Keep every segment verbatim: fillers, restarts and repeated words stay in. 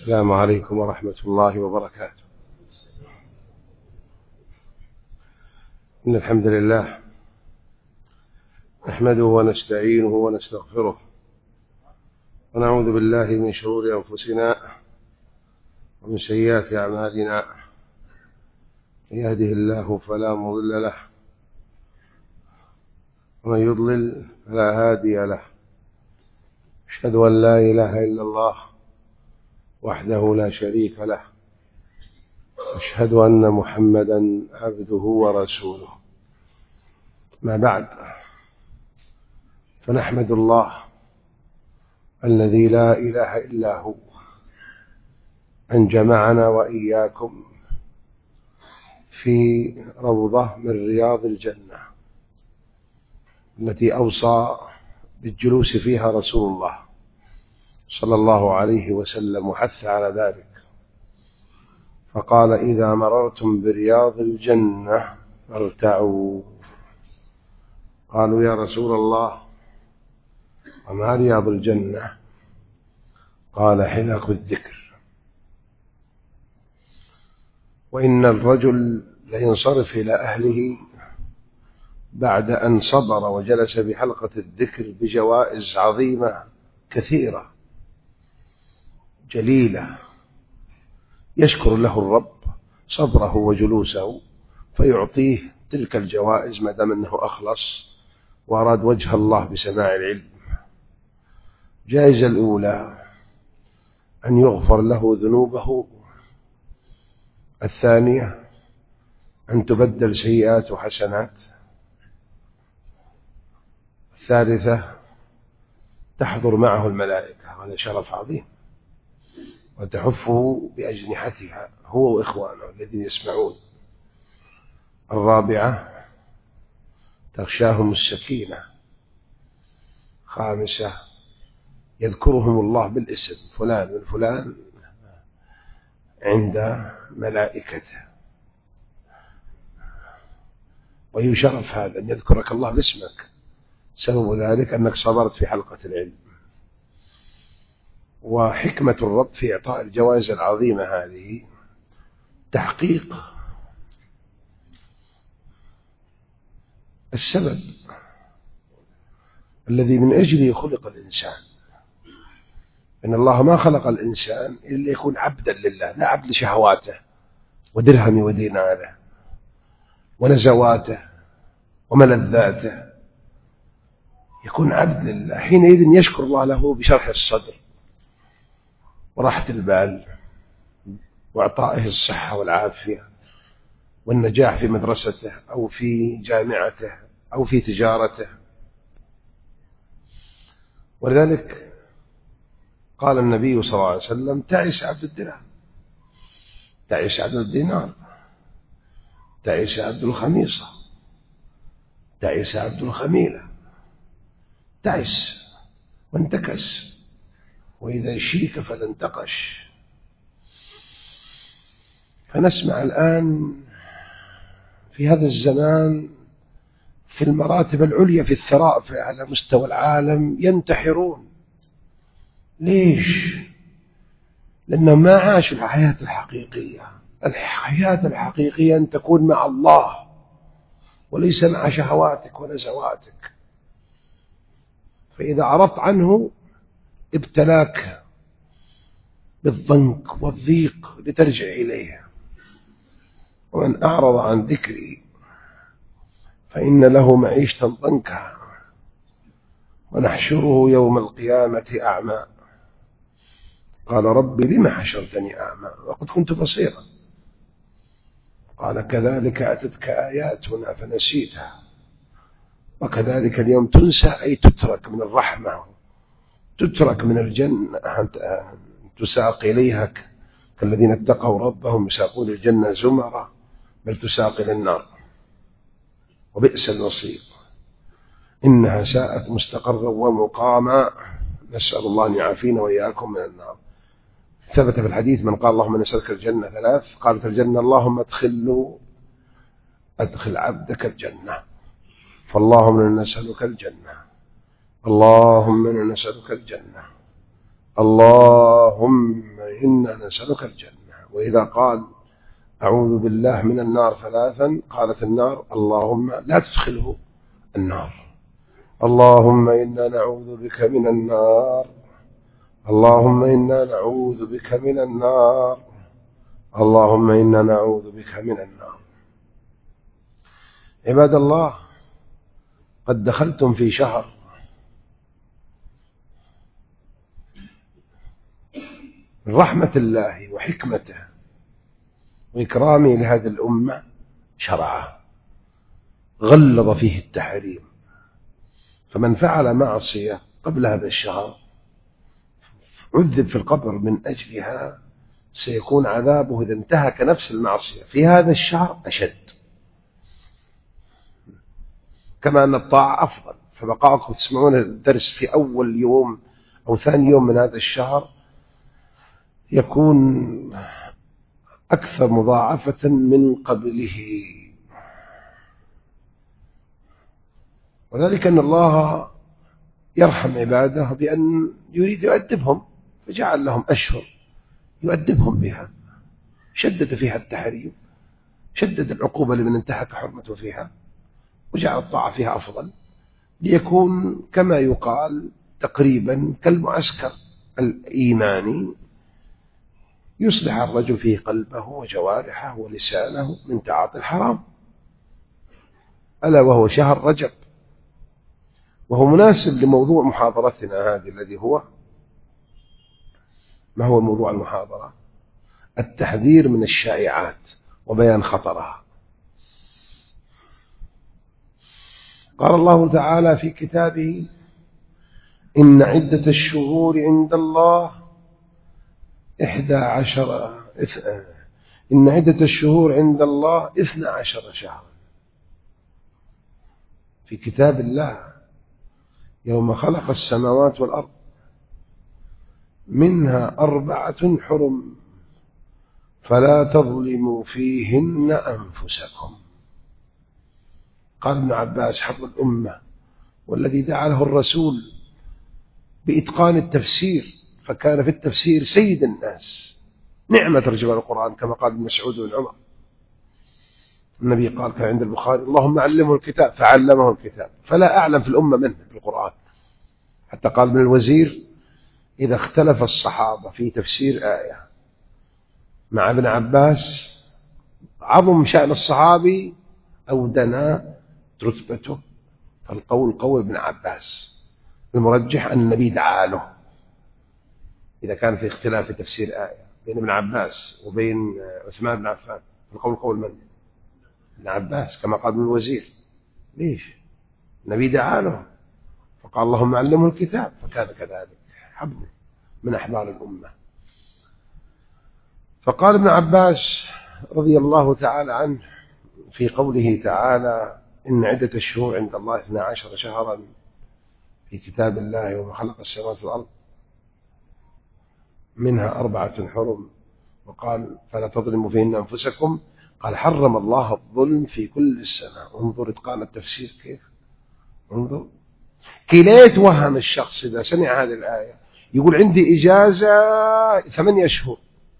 السلام عليكم ورحمة الله وبركاته. إن الحمد لله نحمده ونستعينه ونستغفره ونعوذ بالله من شرور أنفسنا ومن سيئات أعمالنا. من يهده الله فلا مضل له ومن يضلل فلا هادي له. أشهد أن لا إله إلا الله وحده لا شريك له. أشهد أن محمدا عبده ورسوله. ما بعد، فنحمد الله الذي لا إله إلا هو أن جمعنا وإياكم في روضة من رياض الجنة التي أوصى بالجلوس فيها رسول الله صلى الله عليه وسلم وحث على ذلك، فقال: إذا مررتم برياض الجنة فارتعوا. قالوا: يا رسول الله وما رياض الجنة؟ قال: حلق الذكر. وإن الرجل لينصرف إلى أهله بعد أن صبر وجلس بحلقة الذكر بجوائز عظيمة كثيرة جليلة، يشكر له الرب صبره وجلوسه فيعطيه تلك الجوائز ما دام أنه أخلص وأراد وجه الله بسماع العلم. جائزة الأولى أن يغفر له ذنوبه، الثانية أن تبدل سيئات حسنات، الثالثة تحضر معه الملائكة، هذا شرف عظيم، وتحفه بأجنحتها هو وإخوانه الذين يسمعون، الرابعة تغشاهم السكينة، خامسة يذكرهم الله بالاسم، فلان من فلان عند ملائكته. ويشرف هذا أن يذكرك الله باسمك، سبب ذلك أنك صبرت في حلقة العلم. وحكمة الرب في إعطاء الجوائز العظيمة هذه تحقيق السبب الذي من أجله خلق الإنسان. إن الله ما خلق الإنسان إلا يكون عبدا لله، لا عبد لشهواته ودرهم وديناره ونزواته وملذاته، يكون عبد لله. حينئذ يشكر الله له بشرح الصدر وراحة البال وإعطائه الصحة والعافية والنجاح في مدرسته أو في جامعته أو في تجارته. ولذلك قال النبي صلى الله عليه وسلم: تعس عبد الدرهم، تعس عبد الدينار، تعس عبد الخميصة، تعس عبد الخميلة، تعس وانتكس، وإذا شيك فلا انتقش. فنسمع الآن في هذا الزمان في المراتب العليا في الثراء على مستوى العالم ينتحرون. ليش؟ لأنهم ما عاشوا الحياة الحقيقية. الحياة الحقيقية أن تكون مع الله وليس مع شهواتك ونزواتك. فإذا عرضت عنه ابتلاك بالضنك والضيق لترجع إليه. ومن أعرض عن ذكري فإن له معيشة ضنكا ونحشره يوم القيامة أعمى. قال: رب لم حشرتني أعمى وقد كنت بصيرا؟ قال: كذلك أتتك آياتنا فنسيتها وكذلك اليوم تنسى، أي تترك من الرحمة، تترك من الجنة، تساق إليها كالذين اتقوا ربهم يساقون الجنة زمرا، بل تساق إلى النار وبئس المصير. إنها ساءت مستقرا ومقاما، نسأل الله أن يعافينا وإياكم من النار. ثبت في الحديث: من قال اللهم نسألك الجنة ثلاث، قالت الجنة اللهم ادخله أدخل عبدك الجنة. فاللهم إنا نسألك الجنة، اللهم إنا نسألك الجنة، اللهم إنا نسألك الجنة. وإذا قال أعوذ بالله من النار ثلاثا قالت النار اللهم لا تدخله النار، اللهم إنا نعوذ بك من النار، اللهم إنا نعوذ بك من النار، اللهم إنا نعوذ بك من النار. عباد الله، قد دخلتم في شهر من رحمة الله وحكمته وإكرامه لهذه الأمة شرعه غلظ فيه التحريم، فمن فعل معصية قبل هذا الشهر عذب في القبر من أجلها سيكون عذابه إذا انتهك نفس المعصية في هذا الشهر أشد، كما أن الطاعة أفضل. فبقاءكم تسمعون الدرس في أول يوم أو ثاني يوم من هذا الشهر يكون أكثر مضاعفة من قبله، وذلك أن الله يرحم عباده بأن يريد يؤدبهم، فجعل لهم أشهر يؤدبهم بها، شدد فيها التحريم، شدد العقوبة لمن انتهك حرمته فيها، وجعل الطاعة فيها أفضل، ليكون كما يقال تقريبا كالمعسكر الإيماني يصلح الرجل فيه قلبه وجوارحه ولسانه من تعاطي الحرام، ألا وهو شهر رجب. وهو مناسب لموضوع محاضرتنا هذه الذي هو ما هو موضوع المحاضرة؟ التحذير من الشائعات وبيان خطرها. قال الله تعالى في كتابه إن عدة الشهور عند الله إحدى عشر إن عدة الشهور عند الله إثنى عشر شهرا في كتاب الله يوم خلق السماوات والأرض منها أربعة حرم فلا تظلموا فيهن أنفسكم. قال ابن عباس حفظ الأمة والذي دعا له الرسول بإتقان التفسير، فكان في التفسير سيد الناس، نعمة ترجمة القرآن كما قال ابن مسعود بن عمر. النبي قال كان عند البخاري اللهم علمه الكتاب فعلمه الكتاب، فلا أعلم في الأمة منه بالقرآن. حتى قال ابن الوزير إذا اختلف الصحابة في تفسير آية مع ابن عباس عظم شأن الصحابي أو دنا رتبته، فالقول قول ابن عباس، المرجح أن النبي دعا له إذا كان في اختلاف في تفسير آية بين ابن عباس وبين عثمان بن عفان، القول قول من؟ ابن عباس كما قال ابن الوزير. ليش؟ النبي دعا له فقال اللهم علمه الكتاب، فكان كذلك حبر من أحبار الأمة. فقال ابن عباس رضي الله تعالى عنه في قوله تعالى إن عدة الشهور عند الله اثنا عشر شهرا في كتاب الله يوم خلق السماوات والأرض منها أربعة حرم، وقال فلا تظلموا فيهن أنفسكم، قال حرم الله الظلم في كل السنة. انظر إتقان التفسير كيف، انظر كليت وهم الشخص إذا سمع هذه الآية يقول عندي إجازة ثمانية أشهر،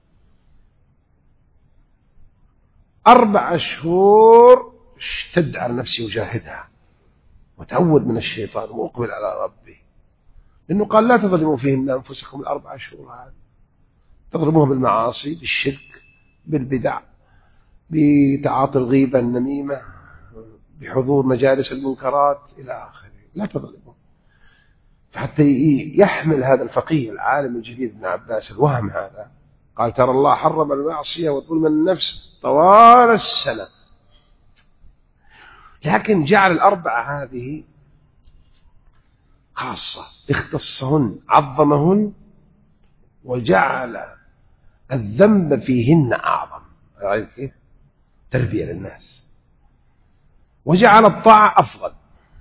أربع أشهر اشتد على نفسي وجاهدها وتعود من الشيطان وأقبل على ربي، لأنه قال لا تظلموا فيهن أنفسكم الأربع أشهر هذه، تظلموها بالمعاصي، بالشرك، بالبدع، بتعاطي الغيبة النميمة، بحضور مجالس المنكرات إلى آخره، لا تظلموا. فحتى يحمل هذا الفقيه العالم الجديد ابن عباس الوهم هذا، قال ترى الله حرم المعصية وظلم النفس طوال السنة، لكن جعل الأربعة هذه خاصة اختصهن عظمهن وجعل الذنب فيهن أعظم، رأيت كيف؟ تربية للناس، وجعل الطاعة أفضل.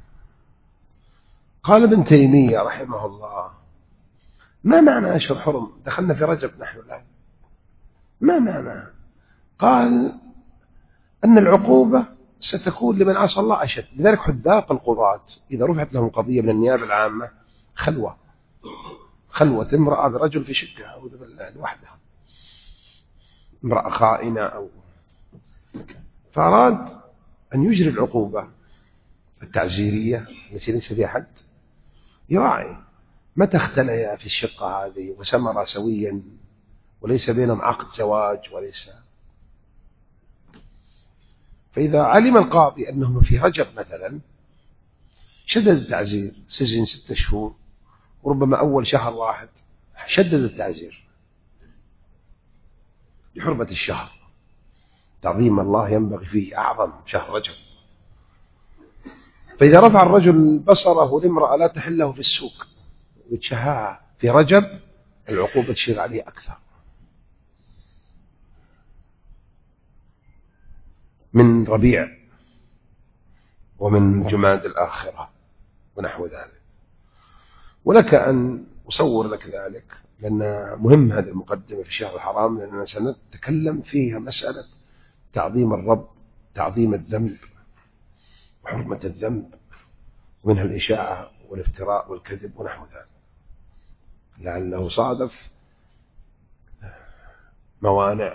قال ابن تيمية رحمه الله ما معنى أشهر حرم؟ دخلنا في رجب نحن الآن، ما معنى؟ قال أن العقوبة ستكون لمن عصى الله أشد، لذلك حداق القضاة إذا رفعت لهم قضية من النيابة العامة خلوة خلوة امرأة برجل في شقة أعوذ بالله لوحدها امرأة خائنة أو فأراد أن يجري العقوبة التعزيرية التي ليس فيها حد، يراعي متى اختليا في الشقة هذه وسمر سويا وليس بينهم عقد زواج وليس. فإذا علم القاضي أنهم في رجب مثلا شدد التعزير، سجن ستة شهور وربما أول شهر واحد، شدد التعزير لحرمة الشهر، تعظيم الله ينبغي فيه، أعظم شهر رجب. فإذا رفع الرجل بصره لامرأة لا تحله في السوق وتشهاها في رجب، العقوبة تشير عليه أكثر من ربيع ومن جماد الآخرة ونحو ذلك. ولك أن أصور لك ذلك، لأن مهم هذه المقدمة في الشهر الحرام، لأننا سنتكلم فيها مسألة تعظيم الرب، تعظيم الذنب وحرمة الذنب، ومنها الإشاعة والافتراء والكذب ونحو ذلك، لعله صادف موانع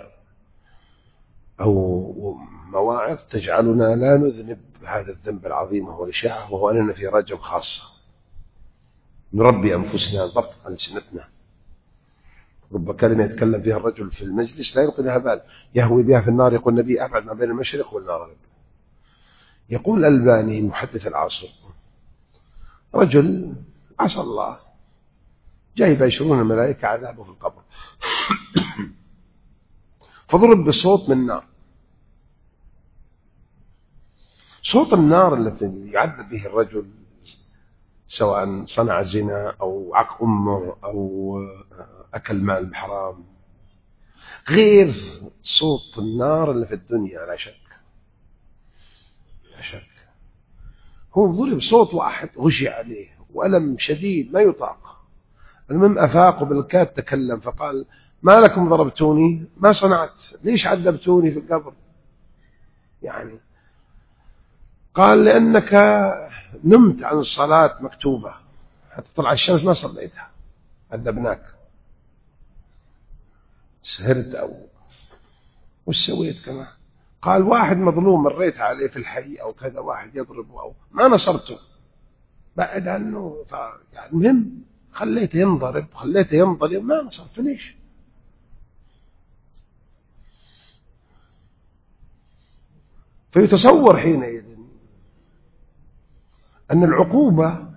أو مواعظ تجعلنا لا نذنب هذا الذنب العظيم وهو الإشاعة، وهو أننا في رجب خاصة نربي أنفسنا ضبط ألسنتنا. رب كلمة يتكلم فيها الرجل في المجلس لا يلقي لها بال، يهوي بها في النار. يقول النبي أبعد ما بين المشرق والمغرب. يقول الألباني محدث العصر، رجل عصى الله جاي يباشرون الملائكة عذابه في القبر فضرب بصوت من نار. صوت النار الذي يعذب به الرجل سواء صنع زنا أو عق أمه أو أكل مال بحرام غير صوت النار اللي في الدنيا، لا شك لا شك. هو ضرب صوت واحد غشي عليه وألم شديد ما يطاق. المهم أفاق بالكاد تكلم فقال: ما لكم ضربتوني؟ ما صنعت؟ ليش عذبتوني في القبر؟ يعني قال: لأنك نمت عن الصلاة مكتوبة حتى طلع الشمس ما صليتها، عذبناك. سهرت أو وش سويت كمان؟ قال: واحد مظلوم مريت عليه في الحي أو كذا، واحد يضربه أو ما نصرته، بعد عنه. يعني المهم خليته ينضرب، خليته ينظلم، ما نصرته. ليش؟ فيتصور حينئذ أن العقوبة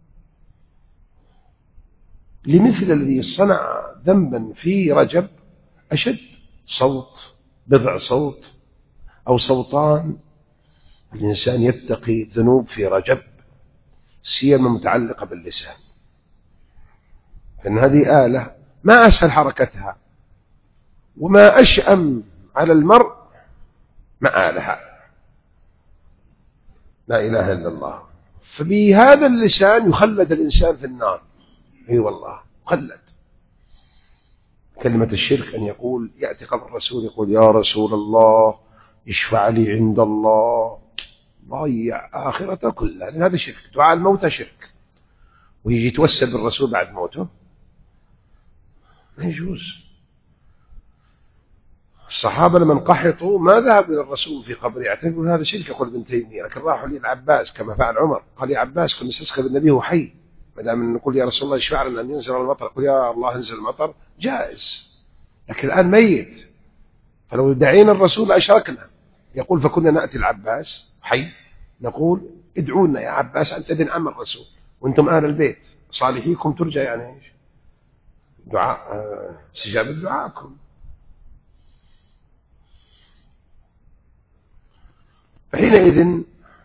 لمثل الذي صنع ذنبا في رجب أشد. صوت، بضع صوت أو صوتان، الإنسان يتقي ذنوب في رجب سيما متعلقة باللسان، لأن هذه آلة ما أسهل حركتها وما أشأم على المرء مآلها، لا إله إلا الله. فبهذا اللسان يخلد الإنسان في النار. اي أيوة والله يخلد. كلمة الشرك أن يقول، يأتي قبر الرسول يقول: يا رسول الله اشفع لي عند الله، ضيع آخرته كلها، لأن هذا شرك. دعاء الموتى شرك، ويجي يتوسل بالرسول بعد موته، ما يجوز. الصحابة لمن قحطوا ما ذهبوا إلى الرسول في قبره، يعتبرون هذا شرك. يقول ابن تيمية: لكن راحوا للعباس كما فعل عمر، قال: يا عباس كنا نستسقي بالنبي وهو حي، ما دام نقول يا رسول الله اشفع لنا أن ينزل المطر، قل يا الله انزل المطر، جائز. لكن الآن ميت، فلو دعينا الرسول أشركنا. يقول: فكنا نأتي العباس حي نقول: ادعونا يا عباس، أنت ابن عم الرسول وأنتم أهل البيت، صالحيكم ترجى، يعني إيش؟ دعاء، استجابة دعاءكم. فحينئذ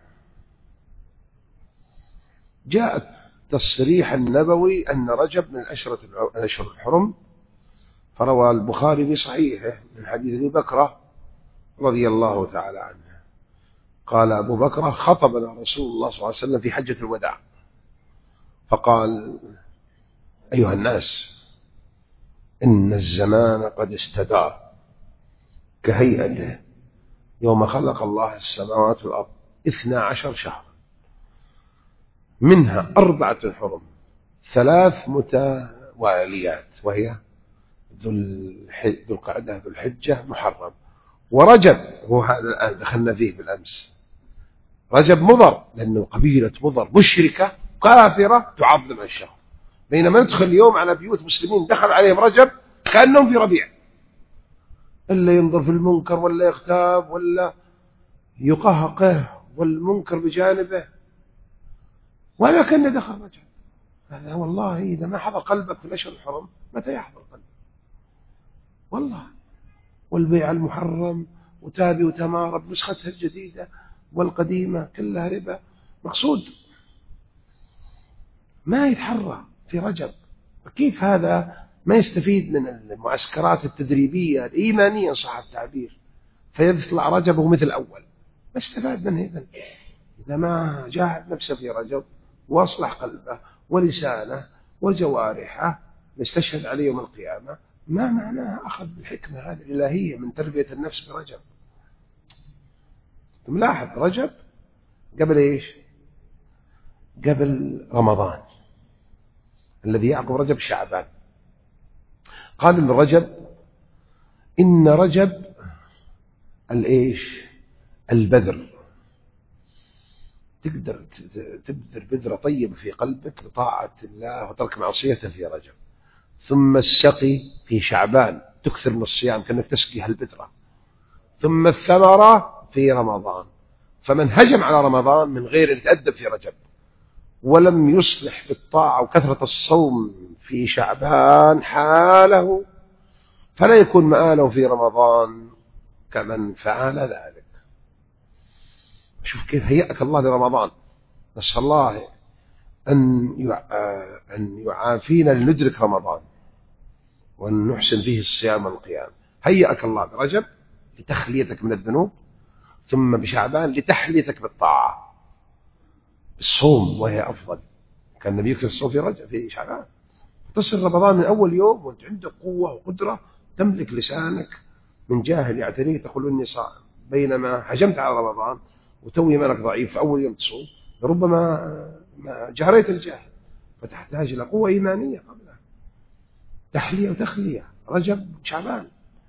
جاء التصريح النبوي أن رجب من الأشهر الحرم، فروى البخاري في صحيحه من حديث أبي بكر رضي الله تعالى عنه قال أبو بكر: خطبنا رسول الله صلى الله عليه وسلم في حجة الوداع فقال: أيها الناس، إن الزمان قد استدار كهيئته يوم خلق الله السماوات والأرض اثنا عشر شهر، منها أربعة حرم، ثلاث متواليات، وهي ذو القعدة ذو الحجة محرم. ورجب هو هذا الآن دخلنا فيه بالأمس، رجب مضر لأنه قبيلة مضر مشركة كافرة تعظم الشهر، بينما ندخل اليوم على بيوت مسلمين دخل عليهم رجب كأنهم في ربيع، إلا ينظر في المنكر ولا يغتاب ولا يقهقه والمنكر بجانبه ولا كان دخل رجب. هذا والله إذا ما حضر قلبك في الأشهر الحرم متى يحضر قلبك والله. والبيع المحرم وتابي وتمارى بنسختها الجديدة والقديمة كلها ربا. مقصود ما يتحرى في رجب. كيف هذا ما يستفيد من المعسكرات التدريبية الإيمانية إن صح التعبير، فيطلع رجبه مثل أول؟ ما استفاد منه إذن إذا ما جاهد نفسه في رجب وأصلح قلبه ولسانه وجوارحه يستشهد عليه يوم القيامة. ما معناها أخذ بالحكمة هذه الإلهية من تربية النفس برجب. ملاحظ رجب قبل إيش؟ قبل رمضان الذي يعقب رجب شعبان. قال ابن رجب إن رجب الإيش؟ البذر، تقدر تبذر بذرة طيبة في قلبك بطاعة الله وترك معصيته في رجب. ثم السقي في شعبان، تكثر من الصيام كأنك تسقي هالبذرة. ثم الثمرة في رمضان. فمن هجم على رمضان من غير أن يتأدب في رجب ولم يصلح في الطاعة وكثرة الصوم في شعبان حاله فلا يكون مآله في رمضان كمن فعل ذلك. شوف كيف هيأك الله لرمضان. نسأل الله أن أن يعافينا لندرك رمضان وأن نحسن فيه الصيام والقيام. هيأك الله برجب لتخليتك من الذنوب، ثم بشعبان لتحليتك بالطاعة الصوم وهي أفضل. كان النبي يكثر الصوم في رجب في شعبان، تصل رمضان من أول يوم وأنت عندك قوة وقدرة تملك لسانك من جاهل يعتريه تقول إني صائم، بينما هجمت على رمضان وتوي مالك ضعيف في أول يوم تصوم ربما ما جهريت الجاهل، فتحتاج إلى قوة إيمانية قبلها، تحلية وتخلية. رجب شعبان.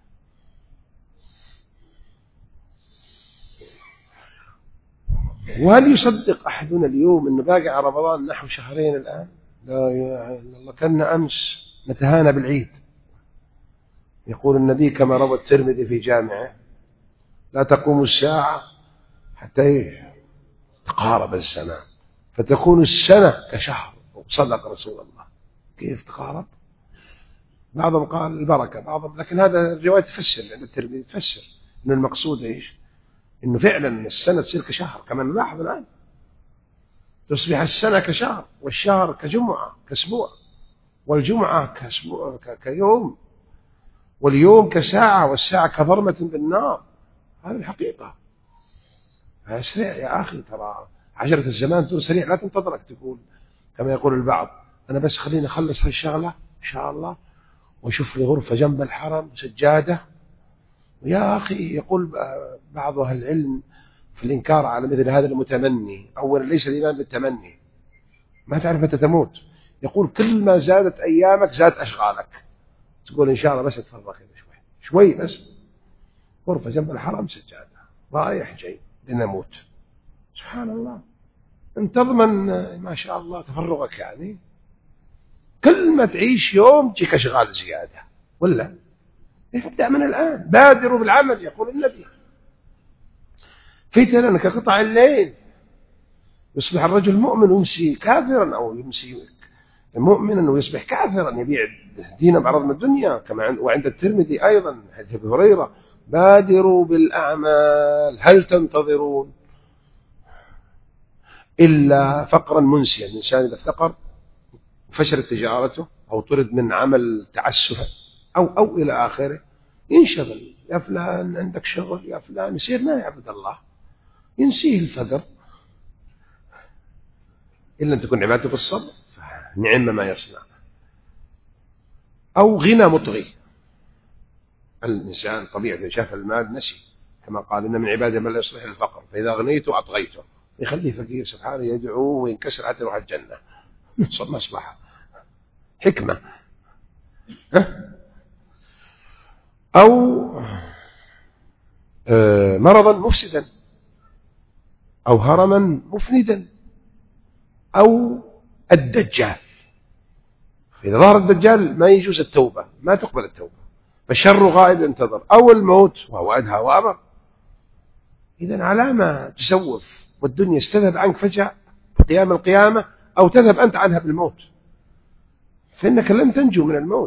وهل يصدق أحدنا اليوم أنه باقي على رمضان نحو شهرين الآن؟ لا إله إلا الله. كنا أمس نتهانى بالعيد. يقول النبي كما روى الترمذي في جامعه لا تقوم الساعة حتى تقارب الزمان فتكون السنة كشهر. صدق رسول الله. كيف تقارب؟ بعضهم قال البركة، بعضهم، لكن هذا الرواية تفسر لأن الترمذي تفسر أن المقصود إيش؟ إنه فعلا السنة تصير كشهر. كما نلاحظ الآن تصبح السنة كشهر والشهر كجمعة كأسبوع والجمعة كأسبوع كيوم واليوم كساعة والساعة كظرمة بالنار. هذه الحقيقة. سريع يا أخي، ترى عجلة الزمان تقول سريع، لا تنتظرك تقول كما يقول البعض أنا بس خليني أخلص هالشغلة إن شاء الله وشوف لي غرفة جنب الحرم سجادة. يا أخي يقول بعض أهل العلم في الإنكار على مثل هذا المتمني، أولا ليس الإيمان بالتمني، ما تعرف متى تموت. يقول كل ما زادت أيامك زادت أشغالك، تقول إن شاء الله بس أتفرغ شوي شوي بس غرفة جنب الحرم سجادة رايح جاي لنموت. سبحان الله. أنت تضمن ما شاء الله تفرغك، يعني كل ما تعيش يوم تجيك أشغال زيادة ولا ابدأ من الآن. بادروا بالعمل يقول النبي فتنة كقطع الليل يصبح الرجل مؤمن ويمسي كافرا أو يمسي مؤمنا ويصبح كافرا يبيع دينا بعرض من الدنيا. كما وعند الترمذي أيضا حديث أبي هريرة بادروا بالأعمال هل تنتظرون إلا فقرا منسيا. الإنسان إذا افتقر فشلت تجارته أو طرد من عمل تعسف أو أو إلى آخره ينشغل. يا فلان عندك شغل، يا فلان يصير ما يعبد الله، ينسيه الفقر. إلا أن تكون عبادته بالصبر نعم ما يصنع. أو غنى مطغي، الإنسان طبيعته شاف المال نسي، كما قال إن من عباده من لا يصلح الفقر فإذا غنيته أطغيته، يخليه فقير سبحانه يدعوه وينكسر حتى يروح الجنة. مصلحة حكمة. ها؟ أو مرضا مفسدا، أو هرما مفندا، أو الدجال. إذا ظهر الدجال ما يجوز التوبة، ما تقبل التوبة، فالشر غائب ينتظر، أو الموت وهو أدهى وأمر. إذن علامة تسوف والدنيا استذهب عنك فجأة قيام القيامة، أو تذهب أنت عنها بالموت، فإنك لن تنجو من الموت.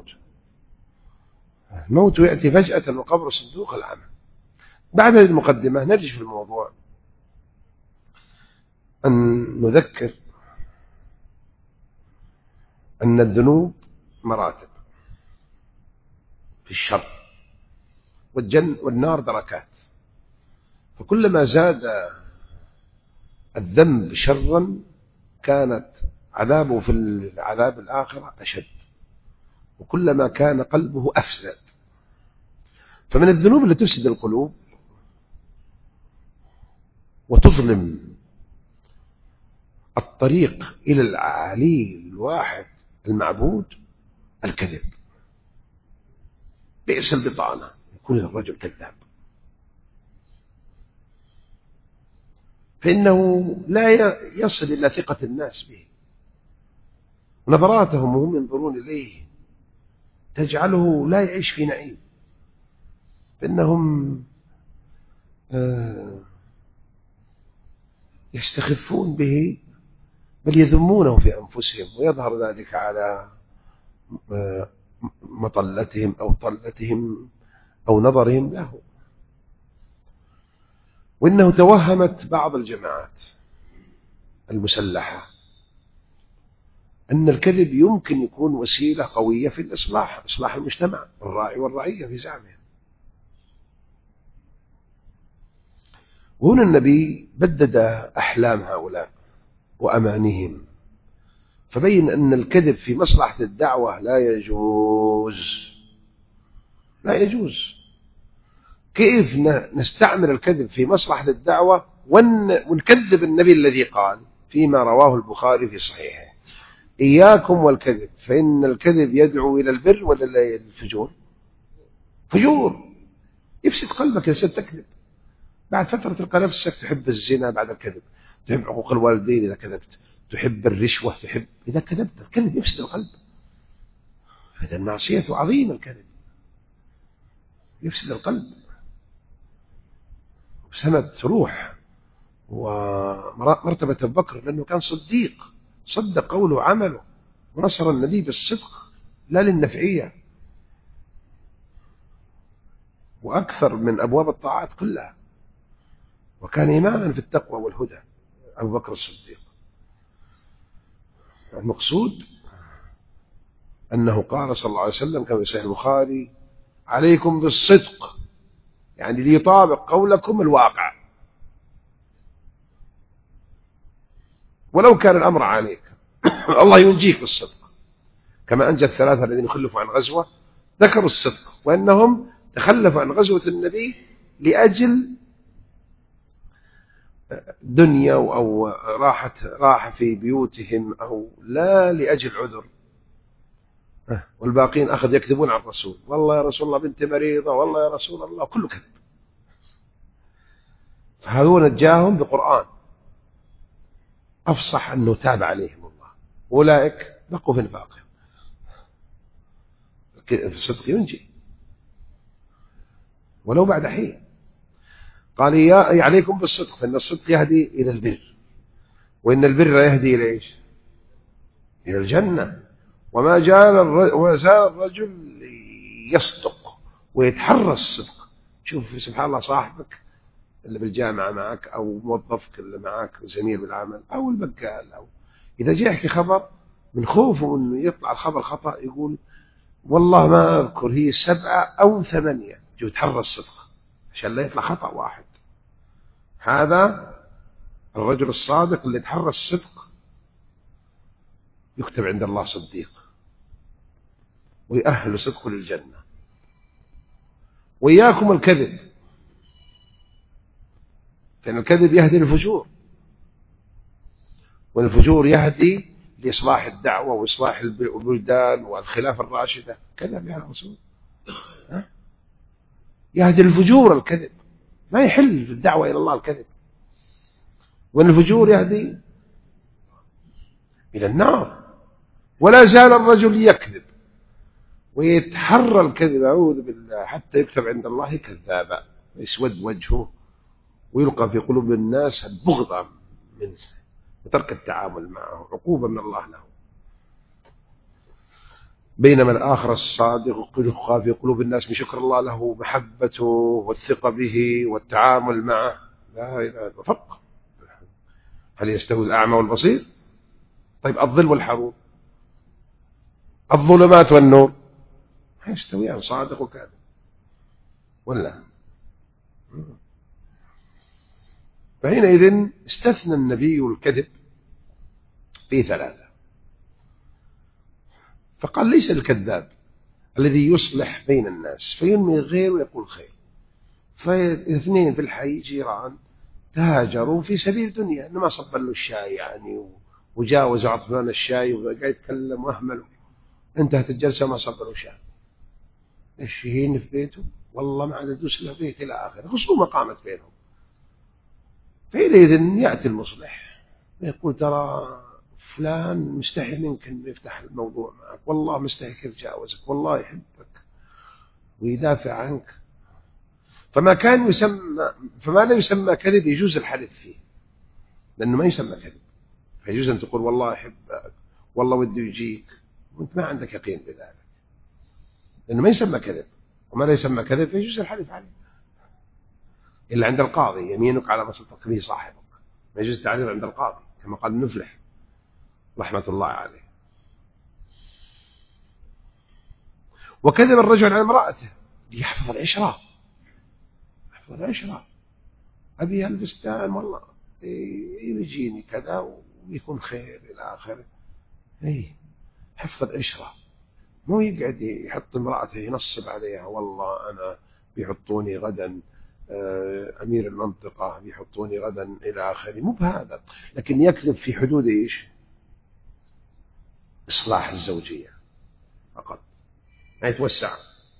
الموت يأتي فجأة وقبر صندوق العمل. بعد المقدمة نرجع في الموضوع أن نذكر أن الذنوب مراتب في الشر، والجنة والنار دركات، فكلما زاد الذنب شرا كانت عذابه في العذاب الآخرة أشد، وكلما كان قلبه أفسد. فمن الذنوب التي تفسد القلوب وتظلم الطريق إلى العلي الواحد المعبود الكذب. بئس البطانة يكون الرجل كذاب، فإنه لا يصل إلى ثقة الناس به، نظراتهم وهم ينظرون إليه تجعله لا يعيش في نعيم، فإنهم يستخفون به بل يذمونه في أنفسهم، ويظهر ذلك على مطلتهم أو طلتهم أو نظرهم له. وإنه توهمت بعض الجماعات المسلحة أن الكذب يمكن يكون وسيلة قوية في الإصلاح، إصلاح المجتمع، الراعي والرعية في زعمه. وهنا النبي بدد أحلام هؤلاء وأمانيهم، فبين أن الكذب في مصلحة الدعوة لا يجوز، لا يجوز. كيف نستعمل الكذب في مصلحة الدعوة ونكذب النبي الذي قال فيما رواه البخاري في صحيحه: إياكم والكذب فإن الكذب يدعو إلى البر ولا إلى الفجور؟ فجور، يفسد قلبك إذا تكذب. بعد فترة تلقى نفسك تحب الزنا بعد الكذب، تحب حقوق الوالدين إذا كذبت، تحب الرشوة، تحب إذا كذبت. الكذب يفسد القلب، هذا المعصية عظيمة. الكذب يفسد القلب، سمت روح ومرتبة أبو بكر لأنه كان صديق، صدق قوله وعمله، ونصر النبي بالصدق لا للنفعية، وأكثر من أبواب الطاعات كلها، وكان إماما في التقوى والهدى أبو بكر الصديق. المقصود أنه قال صلى الله عليه وسلم كما في صحيح البخاري: عليكم بالصدق، يعني ليطابق قولكم الواقع، ولو كان الأمر عليك الله ينجيك بالصدق، كما أنجى الثلاثة الذين يخلفوا عن غزوة ذكروا الصدق، وأنهم تخلفوا عن غزوة النبي لأجل دنيا أو راحة راحة في بيوتهم، أو لا لأجل عذر. والباقين أخذ يكذبون عن الرسول: والله يا رسول الله بنت مريضة، والله يا رسول الله، كله كذب. فهذول نجاهم بقرآن أفصح أنه تاب عليهم الله، أولئك بقوا في نفاقهم. في الصدق ينجي ولو بعد حين. قال: يا عليكم بالصدق فإن الصدق يهدي إلى البر، وإن البر يهدي إلى إيش؟ إلى الجنة. وما زال الرجل يصدق ويتحرى الصدق. شوف سبحان الله، صاحبك اللي بالجامعة معك، أو موظفك اللي معك زميل بالعمل، أو البقال، أو إذا جاء يحكي خبر من خوفه أنه يطلع الخبر خطأ يقول: والله ما أذكر، هي سبعة أو ثمانية، جو يتحرى الصدق عشان لا يطلع خطأ واحد. هذا الرجل الصادق اللي يتحرى الصدق يكتب عند الله صديق، ويأهل صدقه للجنة. وإياكم الكذب، فإن الكذب يهدي للفجور، والفجور يهدي لإصلاح الدعوة وإصلاح البلدان والخلافة الراشدة. كذب يا رسول، يهدي الفجور الكذب، ما يحل في الدعوة إلى الله الكذب، وأن الفجور يهدي إلى النار. ولا زال الرجل يكذب ويتحرى الكذب، أعوذ بالله، حتى يكتب عند الله كذابا، يسود وجهه ويلقى في قلوب الناس البغضة منه وترك التعامل معه، عقوبة من الله له. بينما الآخر الصادق يلقى في قلوب الناس من شكر الله له محبته والثقة به والتعامل معه. لا إله إلا الله، فرق. هل يستوي الأعمى والبصير؟ طيب الظل والحرور، الظلمات والنور، ما يستويان صادق وكاذب ولا؟ فحينئذ استثنى النبي الكذب في ثلاثة، فقال ليس الكذاب الذي يصلح بين الناس فينمي الغير ويقول خير. فاثنين في الحي جيران تهاجروا في سبيل دنيا، إنما صب له الشاي يعني وجاوز عطفان الشاي وقاعد يتكلم وأهمله، انتهت الجلسة ما صب له شاي، ايش يهين في بيته؟ والله ما عاد ادوس له بيت إلى آخره، خصومة قامت بينهم. فحينئذ يأتي المصلح ويقول ترى فلان مستحي منك أن يفتح الموضوع معك، والله مستحي كيف جاوزك، والله يحبك ويدافع عنك. فما كان يسمى فما لا يسمى كذب يجوز الحلف فيه، لأنه ما يسمى كذب، فيجوز أن تقول والله يحبك، والله وده يجيك، وأنت ما عندك يقين بذلك، لأنه ما يسمى كذب. وما لا يسمى كذب فيجوز الحلف عليه، إلا عند القاضي، يمينك على ما صدق به صاحبك، ما يجوز التعريض عند القاضي كما قال النفلح رحمة الله عليه. وكذب الرجل عن امرأته ليحفظ العشرة، يحفظ العشرة، أبي هالفستان والله يجيني كذا ويكون خير إلى آخره. إيه، حفظ العشرة، مو يقعد يحط امرأته ينصب عليها، والله أنا بيحطوني غدا أمير المنطقة، بيحطوني غدا إلى آخره، مو بهذا، لكن يكذب في حدود إيش؟ إصلاح الزوجية فقط، ما يتوسع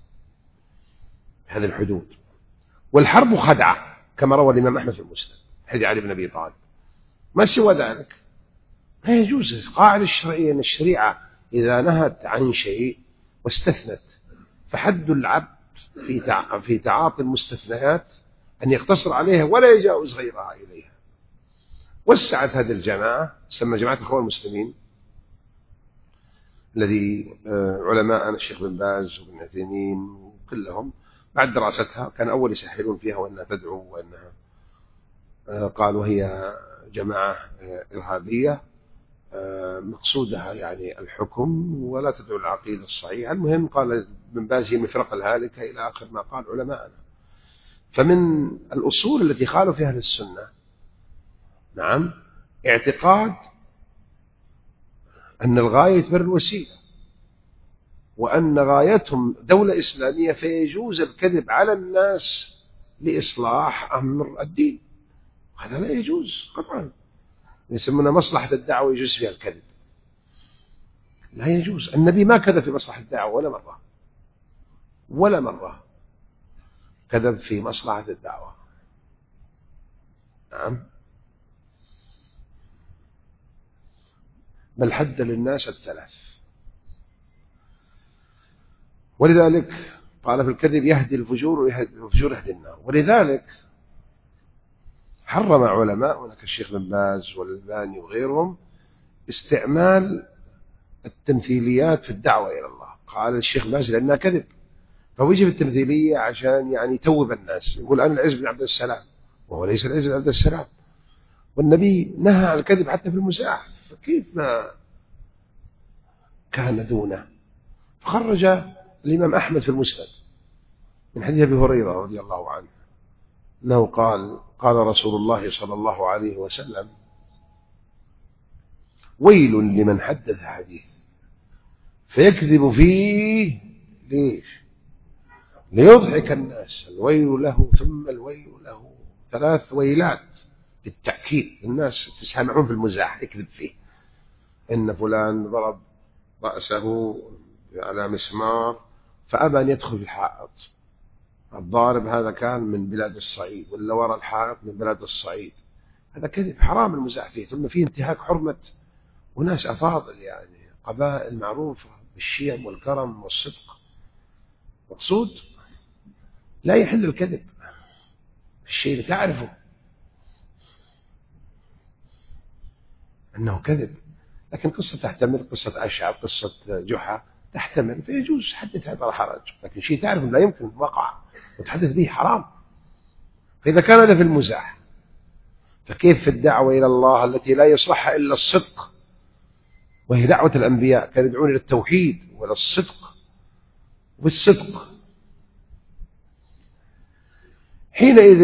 هذه الحدود. والحرب خدعة كما روى الإمام أحمد في المسند حديث علي بن أبي طالب. ما سوى ذلك ما يجوز. قاعدة الشرعية أن الشريعة إذا نهت عن شيء واستثنت، فحد العبد في في تعاطي المستثنيات أن يقتصر عليها ولا يجاوز غيرها إليها. وسعت هذه الجماعة، سمى جماعة الإخوان المسلمين، الذي علماء الشيخ بن باز وابن عثيمين وكلهم بعد دراستها كان أول يسهلون فيها وأنها تدعو، وأنها قالوا هي جماعة إرهابية مقصودها يعني الحكم ولا تدعو العقيدة الصحيحة. المهم قال ابن باز هي مفرق الهالكة إلى آخر ما قال علماءنا. فمن الأصول التي خالوا فيها للسنة نعم اعتقاد أن الغاية تبرر الوسيلة، وأن غايتهم دولة إسلامية فيجوز الكذب على الناس لإصلاح أمر الدين، هذا لا يجوز قطعا. يسمونها مصلحة الدعوة يجوز فيها الكذب، لا يجوز. النبي ما كذب في مصلحة الدعوة ولا مرة، ولا مرة كذب في مصلحة الدعوة. نعم، بل حد للناس الثلاث. ولذلك قال في الكذب يهدي الفجور والفجور يهدي النار. ولذلك حرم علماء كالشيخ بن باز والألباني وغيرهم استعمال التمثيليات في الدعوة إلى الله. قال الشيخ باز لأنها كذب، فوجب التمثيلية عشان يعني يتوب الناس، يقول أنا العز بن عبد السلام وهو ليس العز بن عبد السلام، والنبي نهى عن الكذب حتى في المزاح، فكيف ما كان دونه. فخرج الإمام أحمد في المسند من حديث أبي هريرة رضي الله عنه أنه قال قال رسول الله صلى الله عليه وسلم ويل لمن حدث حديث فيكذب فيه، ليش؟ ليضحك الناس، الويل له ثم الويل له، ثلاث ويلات بالتأكيد. الناس تسامعون في المزاح يكذب فيه، إن فلان ضرب رأسه على مسمار فأبى أن يدخل في الحائط، الضارب هذا كان من بلاد الصعيد، ولا وراء الحائط من بلاد الصعيد. هذا كذب، حرام المزاح فيه. ثم فيه انتهاك حرمة وناس أفاضل، يعني قبائل معروفة بالشيم والكرم والصدق. مقصود لا يحل الكذب في الشيء اللي تعرفه أنه كذب، لكن قصة تحتمل، قصة أشعب، قصة جحا تحتمل، فيجوز حدثها بلا حرج. لكن شيء تعرف لا يمكن وقع وتحدث به حرام. فإذا كان هذا في المزاح، فكيف في الدعوة إلى الله التي لا يصلحها إلا الصدق، وهي دعوة الأنبياء، كانوا يدعون إلى التوحيد وإلى الصدق والصدق. حينئذ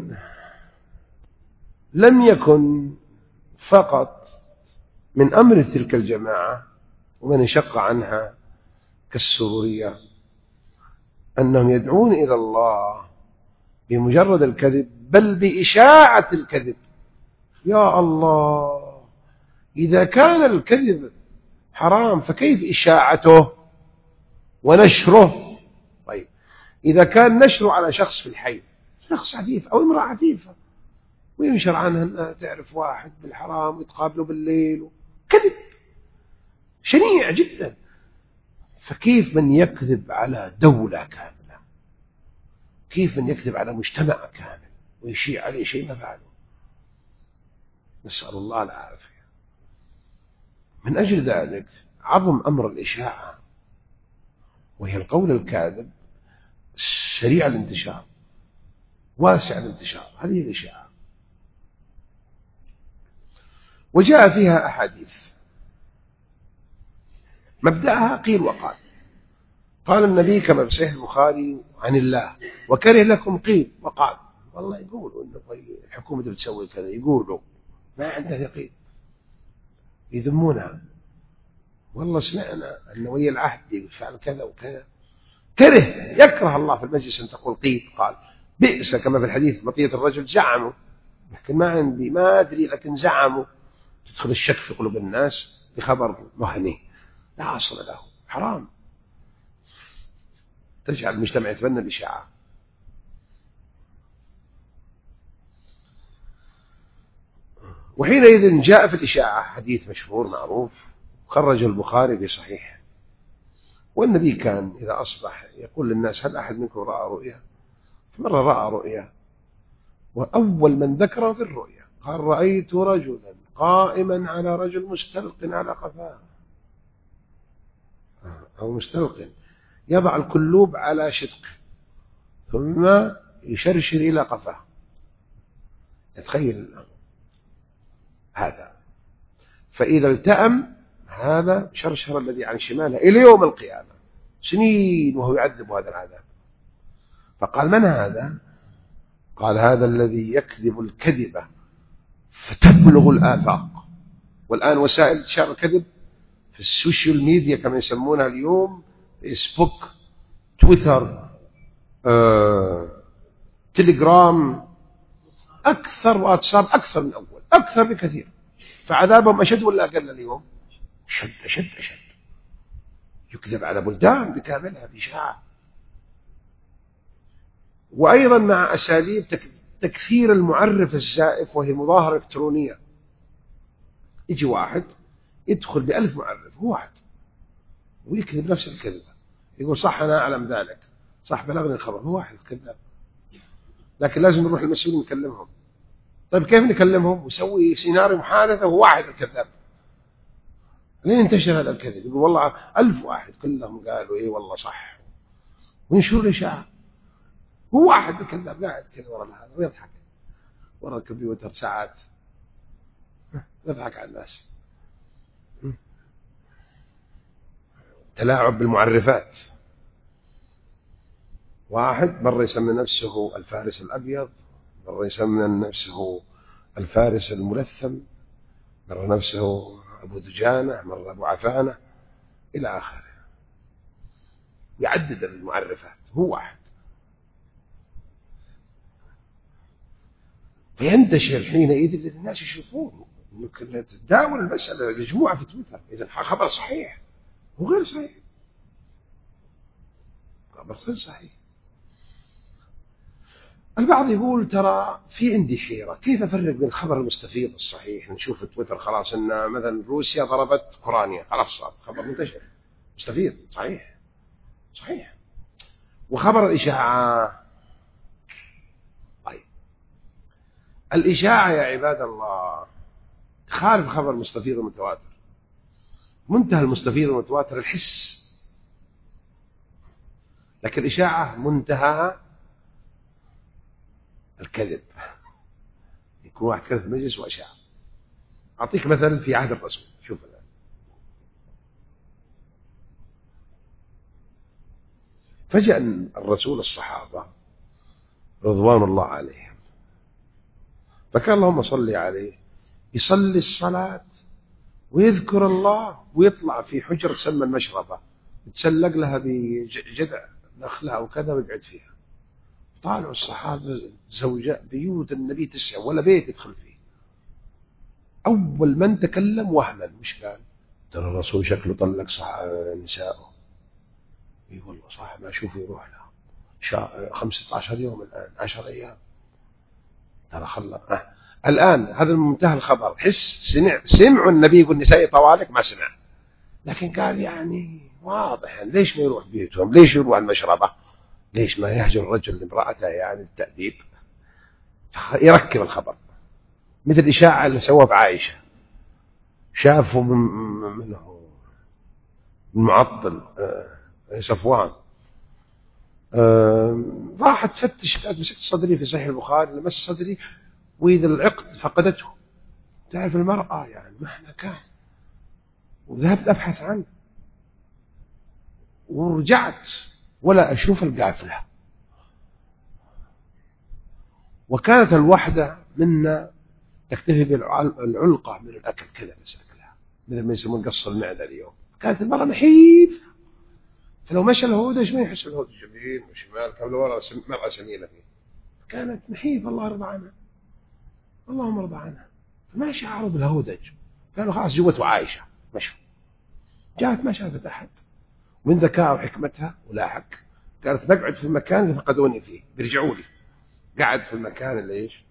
لم يكن فقط من أمر تلك الجماعة ومن انشق عنها كالسرورية أنهم يدعون إلى الله بمجرد الكذب، بل بإشاعة الكذب. يا الله، إذا كان الكذب حرام فكيف إشاعته ونشره؟ طيب إذا كان نشره على شخص في الحي، شخص عفيف أو امرأة عفيفة، وينشر عنها أنها تعرف واحد بالحرام ويتقابلوا بالليل، كذب شنيع جدا، فكيف من يكذب على دولة كاملة؟ كيف من يكذب على مجتمع كامل ويشيع عليه شيء ما فعله؟ نسأل الله العافية. من أجل ذلك عظم أمر الإشاعة، وهي القول الكاذب سريع الانتشار واسع الانتشار، هذه الإشاعة. وجاء فيها أحاديث مبدأها قيل وقال. قال النبي كما في صحيح البخاري عن الله: وكره لكم قيل وقال. والله يقولوا إن الحكومة بتسوي كذا، يقولوا ما عنده يقين، يذمونها. والله سمعنا أن ولي العهد يفعل كذا وكذا. كره، يكره الله في المجلس أن تقول قيل قال. بئس كما في الحديث بقية الرجل زعموا، لكن ما عندي ما أدري، لكن زعموا. تدخل الشك في قلوب الناس بخبر وهمي لا أصل له، حرام، تجعل المجتمع يتبنى الإشاعة. وحينئذ جاء في الإشاعة حديث مشهور معروف خرج البخاري في صحيح، والنبي كان إذا أصبح يقول للناس: هل أحد منكم رأى رؤيا؟ فمرة رأى رؤيا، وأول من ذكره في الرؤيا قال: رأيت رجلا قائما على رجل مستلق على قفاه، أو مستلق يضع الكلوب على شدقه ثم يشرشر إلى قفاه. يتخيل هذا، فإذا التأم هذا شرشر الذي عن شماله إلى يوم القيامة سنين وهو يعذب هذا العذاب. فقال: من هذا؟ قال: هذا الذي يكذب الكذبة فتبلغ الآفاق. والآن وسائل انتشار الكذب في السوشيال ميديا كما يسمونها اليوم، فيسبوك، تويتر، آه، تليجرام، أكثر، واتساب أكثر من أول، أكثر بكثير. فعذابهم أشد ولا أقل اليوم؟ أشد أشد أشد. يكذب على بلدان بكاملها بإشاعة. وأيضا مع أساليب تكثير المعرف الزائف، وهي المظاهرة الإلكترونية. يجي واحد يدخل بألف معرف، هو واحد، ويكذب نفس الكذبة، يقول: صح أنا أعلم ذلك، صح بلغني الخبر، هو واحد كذاب. لكن لازم نروح المسؤولين نكلمهم. طيب كيف نكلمهم؟ ويسوي سيناريو محادثة وهو واحد الكذاب. لين ينتشر هذا الكذب، يقول والله ألف واحد كلهم قالوا إيه والله صح، وينشر الإشاعة. هو واحد الكذاب قاعد كذا ورا هذا ويضحك ورا الكمبيوتر ساعات، يضحك على الناس. تلاعب بالمعرفات. واحد مرة يسمي نفسه الفارس الأبيض، مرة يسمي نفسه الفارس الملثم، مرة نفسه أبو دجانة، مرة أبو عفانة، إلى آخره. يعدد المعرفات، هو واحد. فينتشر حينئذ الناس يشوفون أنك تداول المسألة مجموعة في تويتر، إذا خبر صحيح وغير صحيح، خبر غير صحيح. البعض يقول ترى في عندي حيرة، كيف أفرق بين الخبر المستفيض الصحيح نشوف في تويتر خلاص أن مثلا روسيا ضربت أوكرانيا، خلاص صار خبر منتشر مستفيض صحيح صحيح، وخبر الإشاعة. طيب الإشاعة يا عباد الله تخالف خبر المستفيض المتواتر. منتهى المستفيض المتواتر الحس، لكن الإشاعة منتهى الكذب. يكون واحد كذب في المجلس وأشاعة. أعطيك مثل في عهد الرسول، شوف الآن فجأة الرسول الصحابة رضوان الله عليهم، فكان اللهم صل عليه يصلي الصلاة ويذكر الله ويطلع في حجرة تسمى المشربة، يتسلق لها بجذع نخلة أو كذا ويقعد فيها. طالعوا الصحابة زوجاء بيوت النبي تسعة ولا بيت يدخل فيه. أول من تكلم وهما مش قال ترى الرسول شكله طلق صح نساءه. اي والله صح، ما أشوف يروح لها شا... خمسة عشر يوم الآن عشر أيام ترى خلى أه. الآن هذا منتهى الخبر، حس سمع سمعوا النبي يقول نسائي طوالق ما سمع، لكن قال يعني واضح يعني ليش ما يروح بيتهم، ليش يروح المشربة، ليش ما يهجر الرجل لامرأته يعني التأديب. يركب الخبر مثل الإشاعة اللي سووها في عائشة، شافوا من منه المعطل صفوان راحت تفتش قالت مسكت صدري في صحيح البخاري لمس صدري وإذا العقد فقدته. تعرف المرأة يعني مهما كان، وذهبت أبحث عنه ورجعت ولا أشوف القافلة. وكانت الوحدة منا تكتفي بالعلقة من الأكل كذا بس أكلها، مثل ما يسمون قص المعدة اليوم. كانت المرأة نحيف، فلو مشى الهودج ما يحس الهودج يمين وشمال، كان ورا مرأة سمينة فيه. كانت نحيف الله يرضى عنها، اللهم ارضى عنها. فما شعروا بالهودج، كانوا خلاص جوته عايشة مشوا. جاءت ما شافت أحد، من ذكاء وحكمتها ولا حق قالت نقعد في المكان اللي فقدوني فيه بيرجعوا لي. قعد في المكان اللي إيش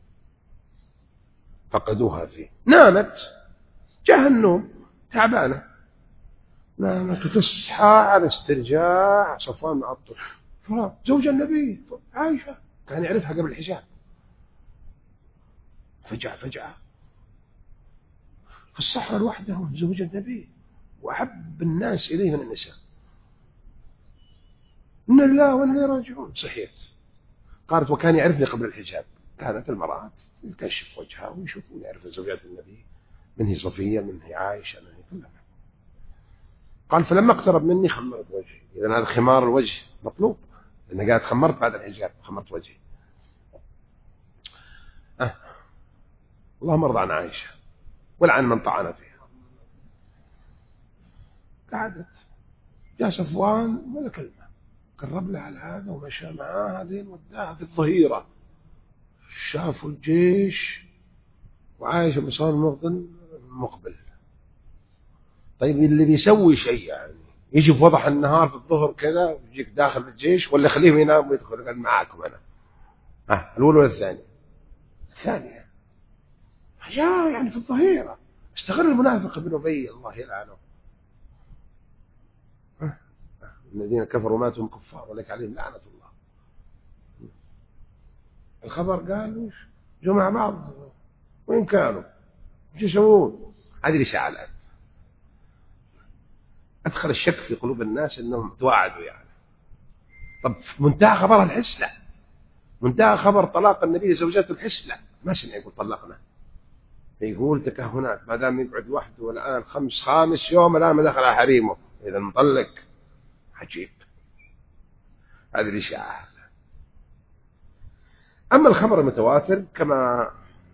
فقدوها فيه. نامت، جاء النوم تعبانة، نامت وتصحى على استرجاع صفوان معطل زوج النبي عائشة، كان يعرفها قبل الحجاب. فجأة فجأة في الصحراء لوحده زوج النبي وأحب الناس إليه من النساء. إن الله وإنا إليه راجعون. صحيت قالت وكان يعرفني قبل الحجاب. كانت المرأة تكشف وجهها ويشوف ويعرف زوجات النبي، من هي صفية من هي عائشة من هي كلها. قال فلما اقترب مني خمرت وجهي. إذن هذا خمار الوجه مطلوب، لأنه قالت خمرت بعد الحجاب خمرت وجهي. أه. اللهم ارضى عن عائشة ولعن من طعن فيها. قعدت، جاء صفوان ولا كلمة، قرب لها على هذا ومشى معاه هذين وداها في الظهيرة. شافوا الجيش وعائشة بصار المغضن مقبل. طيب اللي بيسوي شيء يعني يجي في وضح النهار في الظهر كذا ويجيك داخل الجيش، ولا خليهم ينام ويدخل قال معاكم أنا. ها الأول ولا الثاني؟ الثانية. جاء يعني في الظهيرة استغل المنافق ابن أبي الله يلعنه. الذين كفروا ماتوا كفار ولك عليهم لعنة الله. الخبر قال جو مع بعض وين كانوا ايش يسوون. هذه الإشاعة الآن أدخل الشك في قلوب الناس أنهم توعدوا يعني. طب منتهى خبر الحس لا، منتهى خبر طلاق النبي لزوجاته الحس لا، ما سمع يقول طلقنا، يقول تكهنات ما دام يقعد وحده والآن خمس خامس يوم الآن ما دخل على حريمه إذا مطلق. عجيب هذه الإشاعة. أما الخبر المتواتر كما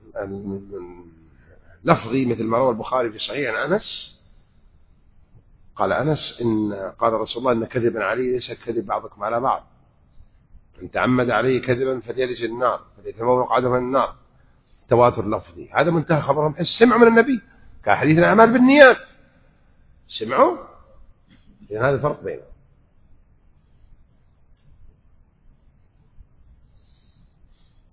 لفظي مثل ما روى البخاري في صحيح عن أنس قال أنس إن قال رسول الله إن كذبا علي ليس كذب بعضكم على بعض، إن تعمد عليه كذبا فليلج النار فليتبوأ مقعده من النار. تواتر لفظي. هذا منتهى خبرهم حس، سمعوا من النبي كحديث الأعمال بالنيات، سمعوا. لأن هذا فرق بينهم.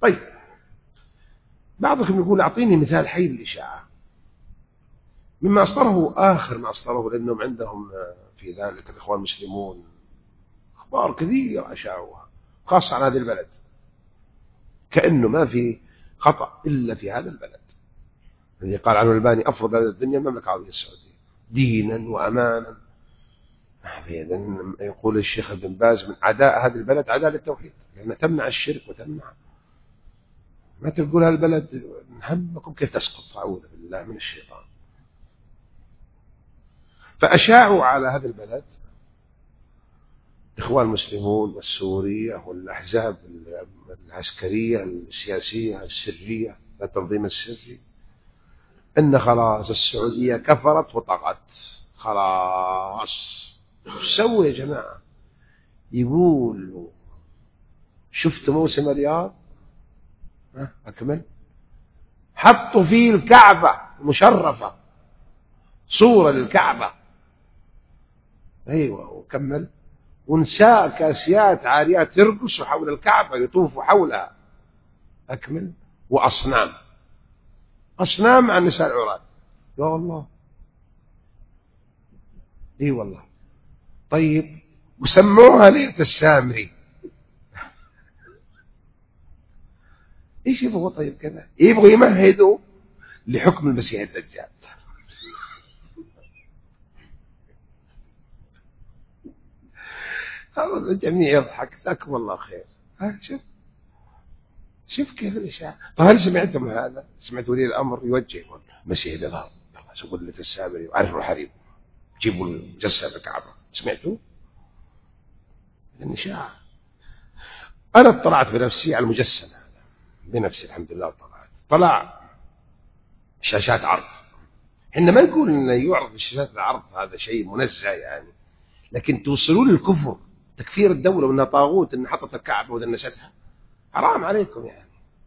طيب بعضكم يقول أعطيني مثال حي للإشاعة مما أصدره آخر ما أصدره، لأنهم عندهم في ذلك الإخوان المسلمون أخبار كثيرة أشاعوها خاصة عن هذه البلد، كأنه ما في خطأ إلا في هذا البلد الذي قال عنه الألباني أفضل بلد الدنيا المملكة العربية السعودية دينا وأمانا. يقول الشيخ ابن باز من عداء هذه البلد عداء للتوحيد، لأنها تمنع الشرك وتمنع. ما تقول هالبلد همكم كيف تسقط، أعوذ بالله من الشيطان. فأشاعوا على هذا البلد الإخوان المسلمون والسورية والأحزاب العسكرية السياسية السرية التنظيم السري أن خلاص السعودية كفرت وطغت خلاص. وش سووا يا جماعة؟ يقول شفت موسم الرياض أكمل، حطوا فيه الكعبة المشرفة صورة للكعبة، أيوة وكمل، ونساء كاسيات عاريات يرقصوا حول الكعبة يطوفوا حولها أكمل، وأصنام أصنام مع النساء العراة. يا الله اي والله. طيب وسموها ليلة السامري. ايش يبغوا؟ طيب كذا يبغوا يمهدوا لحكم المسيح الدجال. هذا الجميع يضحك، جزاكم الله خير. ها شوف شوف كيف الإشاعة. طيب هل سمعتم هذا؟ سمعت ولي الأمر يوجه يقول مسيح الدجال يلا سووا ليلة السامري وعرفوا الحريم جيبوا الجسد الكعبة. سمعتوا؟ الإشاعة. أنا اطلعت بنفسي على المجسم هذا بنفسي الحمد لله. طلعت طلع شاشات عرض. إحنا ما نقول إن يعرض شاشات العرض هذا شيء منزه يعني، لكن توصلوا للكفر تكفير الدولة وإنها طاغوت إن حطت الكعبة ودنستها. حرام عليكم يعني.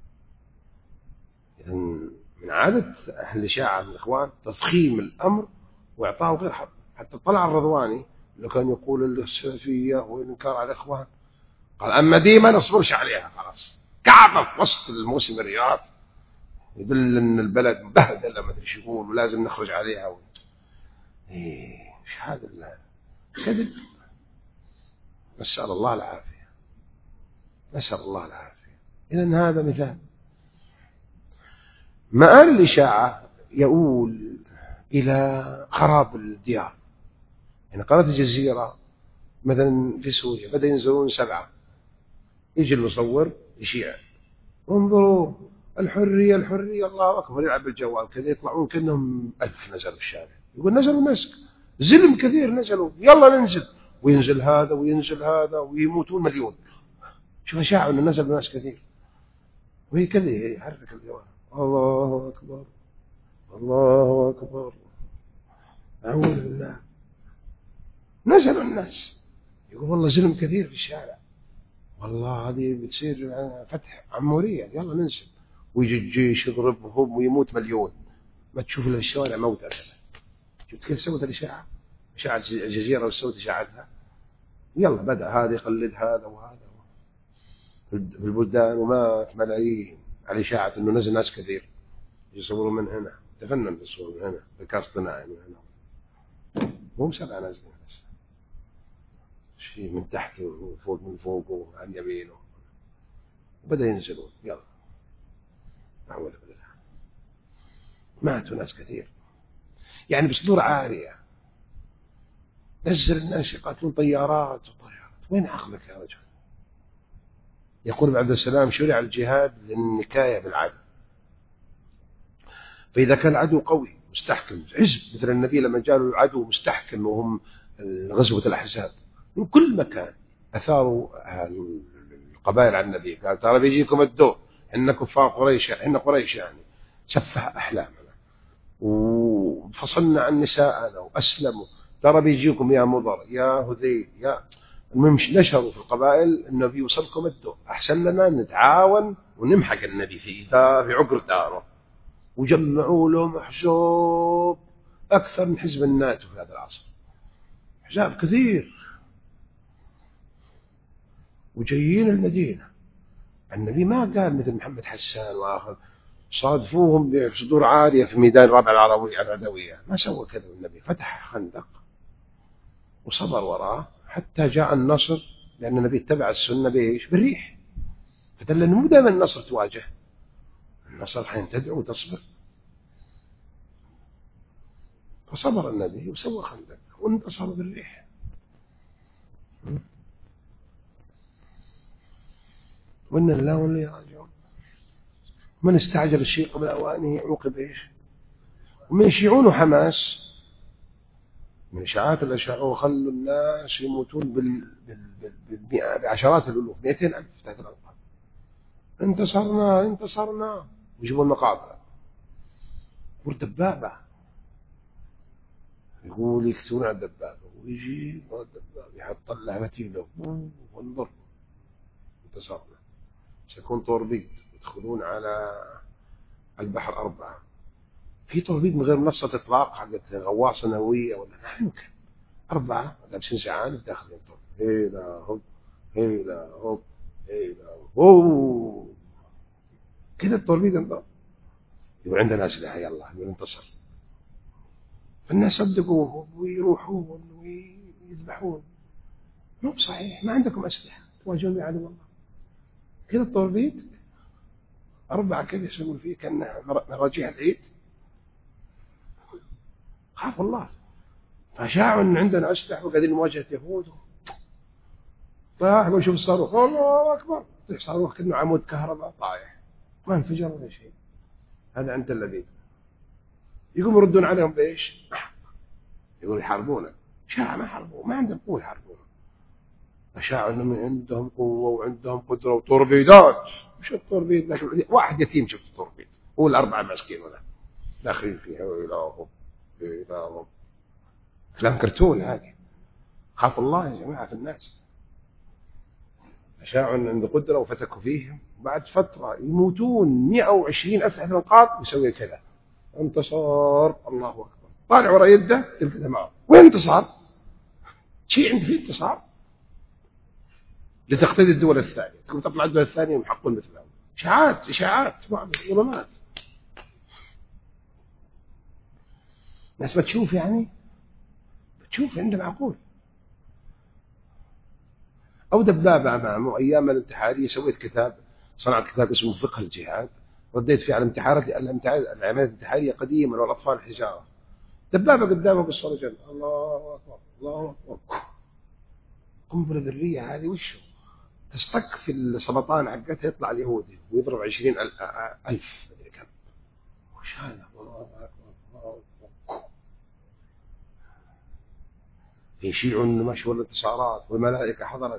إذن من عادة أهل الإشاعة من الإخوان تضخيم الأمر وإعطاه غير حق. حتى طلع الرضواني اللي كان يقول السلفية والإنكار على الإخوان قال أما دي ما نصبرش عليها خلاص. كعبة في وسط الموسم الرياض يدل أن البلد مبهدلة ما أدري ايش يقول ولازم نخرج عليها و... إيه إيش هذا كذب. نسأل الله العافية نسأل الله العافية. إذن هذا مثال. مآل الإشاعة يؤول إلى خراب الديار. يعني قناة الجزيرة مثلا في سوريا بدأ ينزلون سبعة، يجي المصور يشيع انظروا الحرية الحرية الله أكبر، يلعب بالجوال كذا يطلعون كأنهم ألف نزلوا الشارع. يقول نزلوا مسك زلم كثير نزلوا يلا ننزل، وينزل هذا وينزل هذا ويموتون مليون. شوف أشاعوا أنه نزل ناس كثير وهي كذا يحرك الجوال الله أكبر الله أكبر أعوذ بالله. نزلوا الناس يقول والله زلم كثير في الشارع والله هذه بتصير فتح عمورية يلا ننزل، ويجي الجيش يضربهم ويموت مليون. ما تشوف إلا الشوارع موتى. شفت كيف سوت الإشاعة؟ إشاعة الجزيرة وسوت إشاعتها يلا بدأ هذا يقلد هذا وهذا في البلدان ومات ملايين على إشاعة إنه نزل ناس كثير يصوروا من هنا. تفنن بالصور من هنا ذكاء اصطناعي من هنا مو سبعة نازلين بس شيء من تحت وفوق من فوق وعن يمينه وبدأ ينزلون يلا أعوذ بالله. ماتوا ناس كثير يعني بصدور عارية. نزل الناس يقاتلون طيارات وطيارات. وين عقلك يا رجل؟ يقول ابن عبد السلام شرع الجهاد للنكاية بالعدو، فإذا كان العدو قوي مستحكم عزب مثل النبي لما جاءوا العدو مستحكم وهم غزوة الأحزاب من كل مكان أثاروا القبائل عن النبي قال ترى بيجيكم الدور إن كفار قريش إن قريش يعني سفه أحلامنا وفصلنا عن نساءنا وأسلموا ترى بيجيكم يا مضر يا هذيل يا المهم نشروا في القبائل النبي وصلكم الدور أحسن لنا نتعاون ونمحق النبي في في عقر داره. وجمعوا لهم حزب أكثر من حزب الناتو في هذا العصر حزاب كثير وجايين المدينة النبي ما قال مثل محمد حسان وآخر صادفوهم بصدور عارية في ميدان رابع العربية العدوية، ما سوى كذا النبي، فتح خندق وصبر وراه حتى جاء النصر، لأن النبي اتبع السنة بإيش؟ بالريح، فدل أنه مو دائما النصر تواجه، النصر حين تدعو وتصبر. فصبر النبي وسوى خندق وانتصر بالريح. وإن الله واللي يراجعون. من استعجل الشيء قبل أوانه عوقب إيش؟ ومن شيعون حماس من إشاعات الأشاعرة وخلوا الناس يموتون بال... بال... بال... بعشرات الألوف، مئتين ألف تحت الأنقاض. انتصرنا انتصرنا ويجيبوا المقابر والدبابة، يقول يكتبون على الدبابة ويجي الدبابة يحط له فتيله وانظر انتصرنا، سيكون طوربيد يدخلون على البحر أربعة، في طوربيد من غير منصة إطلاق حقت غواصة نووية ولا لا يمكن، أربعة لابسين سعان داخلين طور هيلا هوب هيلا هوب هيلا هوب كذا الطوربيد انضرب، يقول عندنا أسلحة يلا ننتصر. فالناس صدقوه ويروحون ويذبحون، مو بصحيح، ما عندكم أسلحة تواجهون بعدو الله. كذا الطوربيد أربعة كذا يسمون فيه كأنه مراجيح العيد، خاف الله، فشاعوا أن عندنا أسلحة وقاعدين مواجهة يهود. طاح ويشوف الصاروخ الله أكبر، صاروخ كأنه عمود كهرباء طايح ما انفجر ولا شيء، هذا أنت الذي يقوم يردون عليهم بإيش؟ يقول يحاربونه، شاع ما حاربوه، ما عندهم قوة يحاربونه، فشاعوا أنهم عندهم قوة وعندهم قدرة وطوربيدات. مش الطوربيد لكن واحد يتيم شفت الطوربيد، هو الأربعة مسكين ولا داخلين فيها وإلههم إلههم، أفلام كرتون هذه. خاف الله يا جماعة في الناس، شاعوا أن عنده قدرة وفتكوا فيهم، بعد فترة يموتون مئة وعشرين ألف تحت الأنقاض ويسوي كذا انتصار الله أكبر، طالع ورا يده تلقى معه وين انتصار؟ شيء عند فيه انتصار لتقتدي الدول الثانية، تقوم تطلع الدول الثانية ويحقون مثلهم، إشاعات إشاعات ظلمات. ناس بتشوف يعني بتشوف عنده معقول. أو دبابة أمامه. أيام الانتحارية سويت كتاب، صنعت كتاب اسمه فقه الجهاد، رديت فيه على الانتحارات، العمليات الانتحارية قديما والأطفال حجارة، دبابة قدامه بالصرجل الله أكبر الله أكبر، قنبلة ذرية هذه وشه تستك في السرطان حقتها يطلع اليهودي ويضرب عشرين ألف مدري كم، وش هذا الله أكبر الله أكبر. يشيعون مشوا الانتصارات والملائكة حضرت.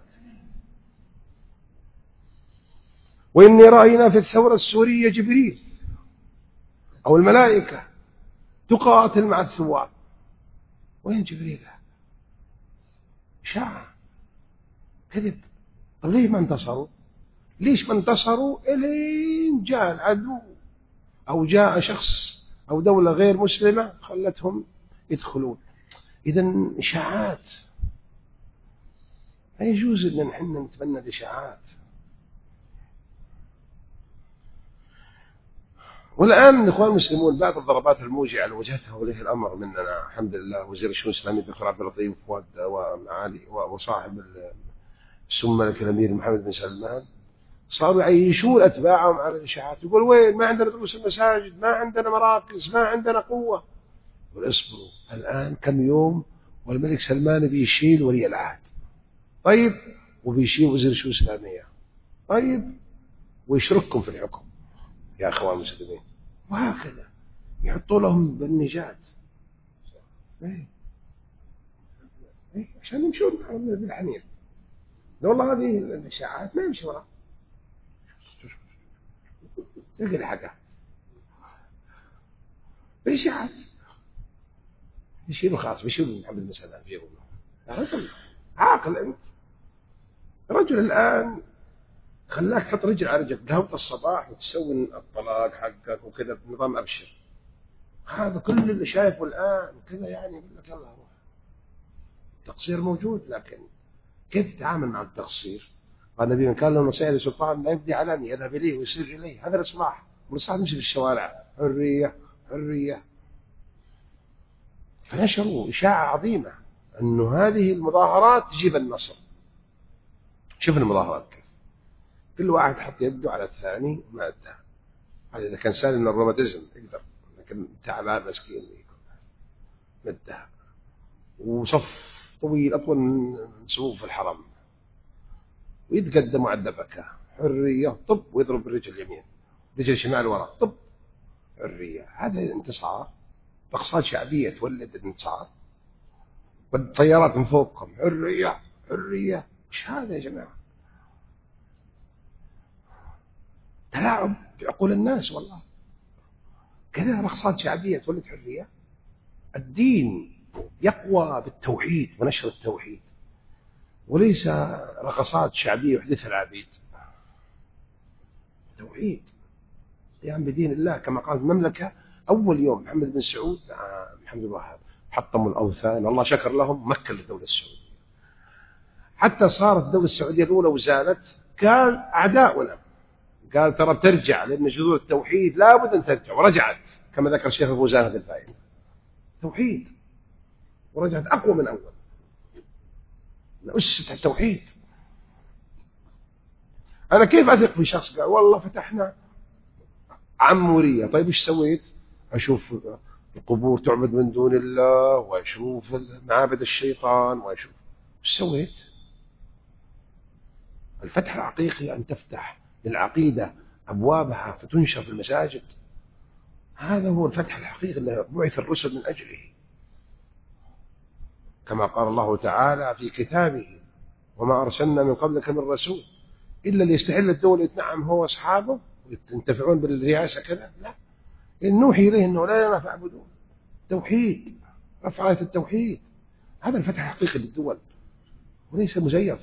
وإني رأينا في الثورة السورية جبريل أو الملائكة تقاتل مع الثوار. وين جبريل؟ شاع كذب. طب ليه ما انتصروا؟ ليش ما انتصروا؟ إلين جاء العدو أو جاء شخص أو دولة غير مسلمة خلتهم يدخلون. إذن إشاعات، لا يجوز أن نحن نتبنى الإشاعات. والآن الإخوان المسلمون بعد الضربات الموجعة اللي وجهتها وليه الأمر مننا الحمد لله وزير الشؤون الإسلامية الدكتور عبد اللطيف ومعالي وصاحب السمو الملك الأمير محمد بن سلمان، صاروا يعيشون أتباعهم على الإشاعات، يقول وين ما عندنا دروس المساجد، ما عندنا مراكز، ما عندنا قوة. واصبروا الآن كم يوم والملك سلمان بيشيل ولي العهد، طيب، وبيشيل وزير الشؤون الإسلامية، طيب، ويشرككم في الحكم يا أخوان المسلمين، وهكذا يحطوا لهم بالنجاة. إيه؟ إيه؟ عشان يمشون بالحمير. لو والله هذه الإشاعات ما يمشي وراء تلقى الحاجات الإشاعات يشيلوا خلاص بيشيلوا محمد بن سلمان بيجيبوا له رجل عاقل. أنت رجل الآن خلاك تحط رجل على رجل، قهوة الصباح وتسوي الطلاق حقك وكذا بنظام أبشر، هذا كل اللي شايفه الآن كذا يعني يقول لك يلا روح. التقصير موجود، لكن كيف تتعامل مع التقصير؟ قال النبي من كان له نصيحة لسلطان لا يبدي علاني يذهب إليه ويسير إليه، هذا الإصلاح. والإصلاح نمشي في الشوارع حرية حرية. فنشروا إشاعة عظيمة أنه هذه المظاهرات تجيب النصر. شوف المظاهرات كيف كل واحد حط يده على الثاني وما أدى. هذا إذا كان سالم من الروماتيزم يقدر، لكن تعبان مسكين مدها. وصف طويل أطول من صفوف الحرم، ويتقدم على الدبكة حرية طب، ويضرب بالرجل اليمين رجل الشمال وراء طب حرية. هذا انتصار. رقصات شعبية تولد الانتصار، والطيارات من فوقهم حرية حرية. ايش هذا يا جماعة؟ تلاعب بعقول الناس والله. كذا رقصات شعبية تولد حرية. الدين يقوى بالتوحيد ونشر التوحيد، وليس رقصات شعبية وحدث العبيد. توحيد قيام بدين الله كما قالت المملكة أول يوم محمد بن سعود مع محمد بن وهاب حطموا الأوثان، الله شكر لهم، مكن للدولة السعودية حتى صارت الدولة السعودية الأولى وزالت. قال أعداؤنا قال ترى بترجع، لأن جذور التوحيد لابد أن ترجع، ورجعت كما ذكر الشيخ الفوزان هذا الفائدة. توحيد ورجعت أقوى من أول، أسست التوحيد. أنا كيف أثق في شخص قال والله فتحنا عمورية، طيب إيش سويت؟ أشوف القبور تعبد من دون الله، وأشوف معابد الشيطان، وأشوف إيش سويت؟ الفتح الحقيقي أن تفتح للعقيدة أبوابها فتنشر في المساجد. هذا هو الفتح الحقيقي الذي بعث الرسل من أجله، كما قال الله تعالى في كتابه وما أرسلنا من قبلك من رسول إلا ليستحل الدول يتنعم هو وأصحابه وينتفعون بالرئاسة كذا. لا، نوحي إليه أنه لا لنا فاعبدون. توحيد، رفع راية التوحيد، هذا الفتح الحقيقي للدول وليس مزيف.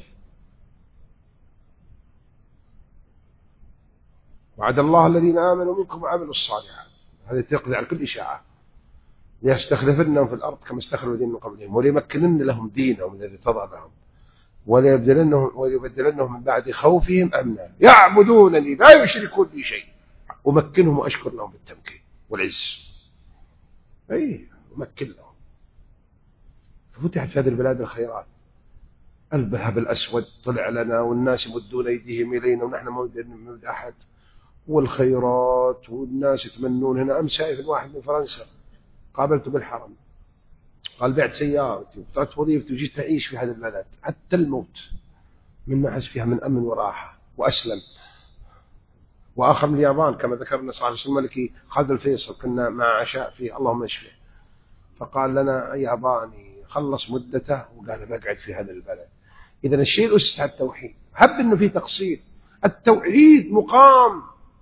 وعد الله الذين آمنوا منكم وعملوا الصالحات، هذا تقضي على كل إشاعة. ليستخلفنهم في الأرض كما استخلفوا الذين من قبلهم وليمكنن لهم دينهم الذي ارتضى لهم وليبدلنهم وليبدلنهم من بعد خوفهم أمنا يعبدونني لا يشركون بي شيء ومكنهم وأشكر لهم بالتمكين والعز. أي ومكن لهم. ففتحت في هذه البلاد الخيرات. الذهب الأسود طلع لنا والناس يمدون أيديهم إلينا ونحن ما نمد أحد، والخيرات والناس يتمنون. هنا أمس شايف واحد من فرنسا قابلته بالحرم قال بعت سيارتي وبطلت وظيفتي وجيت أعيش في هذا البلد حتى الموت من ما أحس فيها من أمن وراحة وأسلم. وآخر من اليابان كما ذكرنا صاحب الملكي خالد الفيصل كنا مع عشاء فيه اللهم اشفه، فقال لنا ياباني خلص مدته وقال بقعد في هذا البلد. إذن الشيء الأسس على التوحيد. هب أنه في تقصير، التوحيد مقام،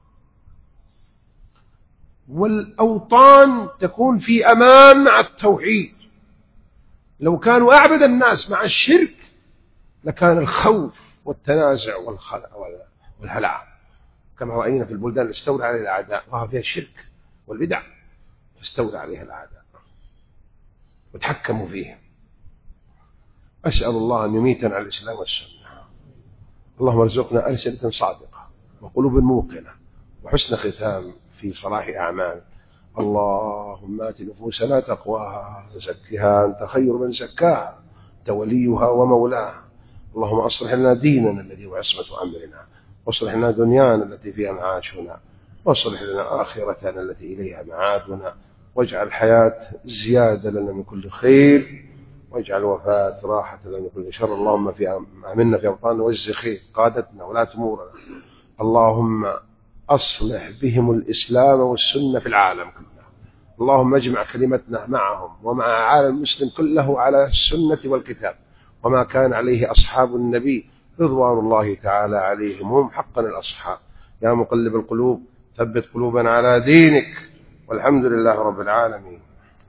والأوطان تكون في أمان مع التوحيد. لو كانوا أعبد الناس مع الشرك لكان الخوف والتنازع والهلع كما رأينا في البلدان اللي استولى عليها الأعداء وها فيها الشرك والبدع، فاستولى عليها الأعداء وتحكموا فيها. أسأل الله أن يميتنا على الإسلام والسنة. اللهم ارزقنا ألسنة صادقة وقلوب موقنة وحسن ختام في صلاح أعمال. اللهم آت نفوسنا تقواها وزكها أنت خير من زكاها أنت وليها ومولاها. اللهم أصلح لنا ديننا الذي هو عصمة أمرنا، واصلح لنا دنيانا التي فيها معاشنا، واصلح لنا آخرتنا التي إليها معادنا، واجعل الحياة زيادة لنا من كل خير، واجعل الوفاة راحة لنا من كل شر. اللهم في أمنا في أوطاننا وجز خير قادتنا ولا تمورنا. اللهم أصلح بهم الإسلام والسنة في العالم كله. اللهم اجمع كلمتنا معهم ومع عالم المسلم كله على السنة والكتاب وما كان عليه أصحاب النبي رضوان الله تعالى عليهم، هم حقا الأصحاب. يا مقلب القلوب ثبت قلوبنا على دينك، والحمد لله رب العالمين.